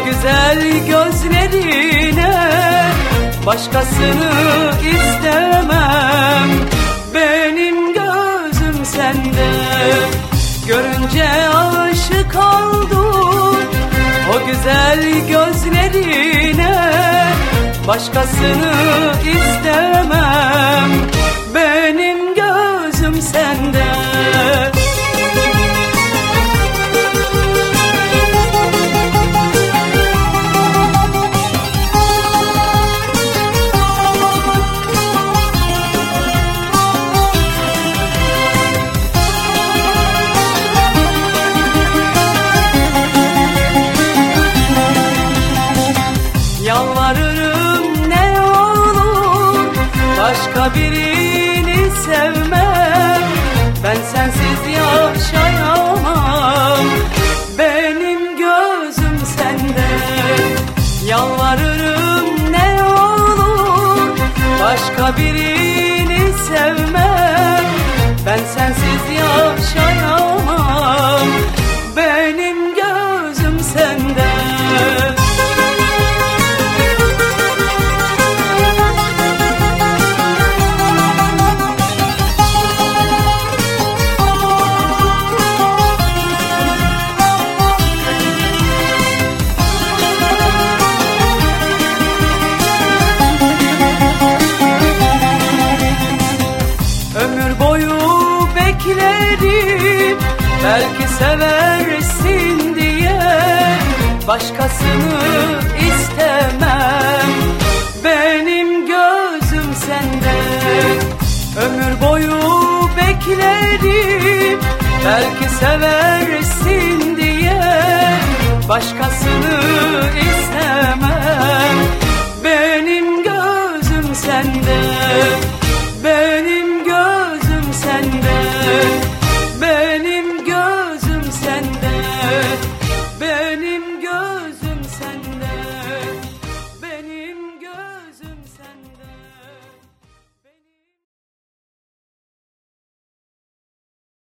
güzel gözlerine başkasını istemem. Benim gözüm sende, görünce aşık oldum. O güzel gözlerine başkasını istemem. Benim gözüm sende. Yalvarırım ne olur başka birini sevmem. Ben sensiz yaşayamam. Benim gözüm sende. Yalvarırım ne olur başka birini sevmem. Ben sensiz yaşayamam. Benim gözüm sende. Ömür boyu beklerim, belki seversin diye. Başkasını istemem. Benim gözüm sende. Ömür boyu beklerim, belki seversin diye. Başkasını istemem. Benim gözüm sende. Benim gözüm sende. Benim gözüm sende.